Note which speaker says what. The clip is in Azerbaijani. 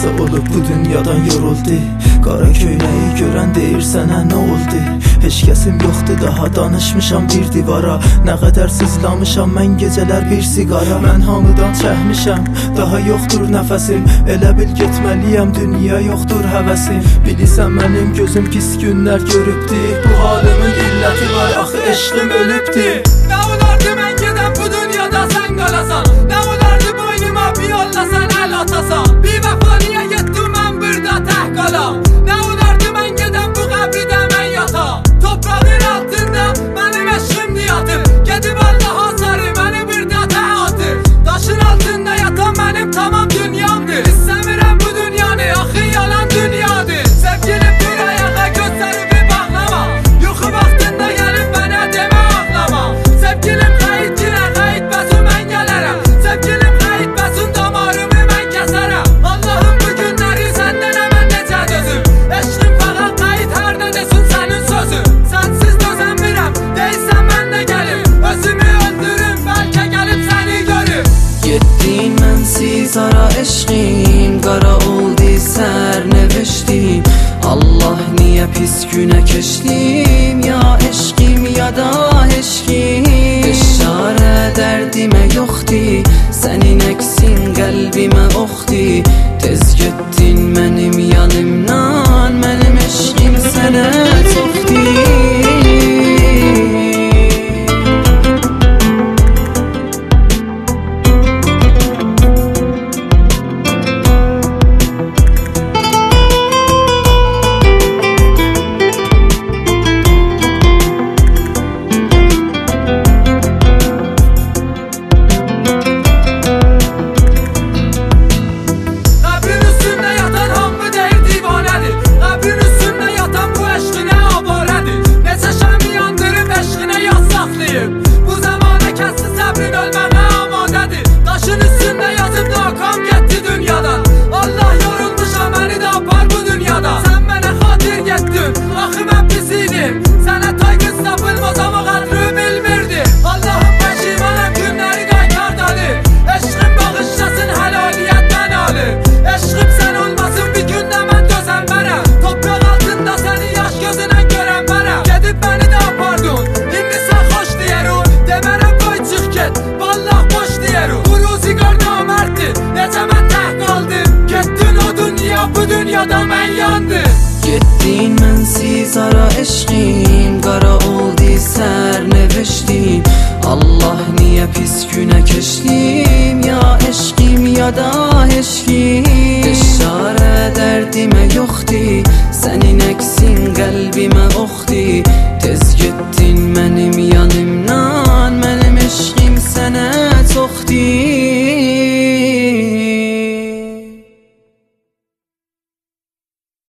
Speaker 1: Nəsə olub bu dünyadan yoruldu. Qara köynəyi görən deyir sənə nə oldu? Heç kəsim yoxdur, daha danışmışam bir divara. Nə qədər sızlamışam mən gecələr bir siqara. Mən hamıdan çəkmişəm, daha yoxdur nəfəsim. Elə bil getməliyəm, dünya yoxdur həvəsim. Bilirsən mənim gözüm pis günlər görübdü. Bu halımın illəti var, axı eşqim ölübdü.
Speaker 2: Nə olardı mən gedəm bu dünyada sən qalasan? Nə olardı boynuma bir yolla sən əl atasan? Bir vəfaliyə getdim mən burada tək qalam. Nə olardı mən gedəm bu qəbridə mən yatam? Toprağın altında mənim eşqimdir yatır. Gedib Allaha sarı məni burada tək atır. Daşın altında yatan mənim tamam dünyamdır. İstəmirəm bu dünyanı, axı yalan dünyadır. Sevgilim bir ayağa gözlərimi bağlama. Yuxu vaxtında gəlib mənə demə ağlama. Sevgilim qayıt girə, qayıt bəsin mən gələrəm. Sevgilim qayıt bəsin damarımı mən kəsərəm. Allahım bu günləri səndən əmən necə dözüm? Eşqim fəqat qayıt hər nə desin sənin sözün. Sənsiz dözəmirəm, deyilsən mən də gəlim. Özümü öldürüm, bəlkə gəlib səni görüm.
Speaker 3: Getdin mənsiz ara eşqim, qara oldu sərnevişdim. Allah niyə pis günə keçdim? Ya eşqim ya da eşqim. İşarə dərdimə yoxdur, sənin əksin qəlbimə oxdur. Tez getdin mənim yanımdan, mənim eşqim sənə çoxdur.
Speaker 2: Bu zamana kəsdi səbrin ölmənə amadədir. Daşın üstündə yazıb nakam getdi dünyadan. Allah yorulmuşam məni də apar bu dünyada. Sən mənə xatir getdin, axı mən pis idim. Sənə tay qız tapılmaz amma qədri bilmirdi. Allahım peşimanəm günləri qaytardadır. Eşqim bağışlasın həlaliyyətdən alır. Eşqim sən olmasın bir gündə mən dözənmərəm. Topraq altında səni yaş gözünə görənmərəm. Gedib məni də apardın, indi sən xoş deyərim. Demərəm qoy çıx get, vallah boş deyərim. Bu ruziqar namərddir, necə mən tək qaldım. Getdin o dünya, bu dünyada mən yandım.
Speaker 3: Getdin mənsiz ara eşqim, qara oldu sərnevişdim. Allah niyə pis günə keçdim? Ya eşqim ya da eşqim. İşarə dərdimə yoxdur, sənin əksin qəlbimə oxdur.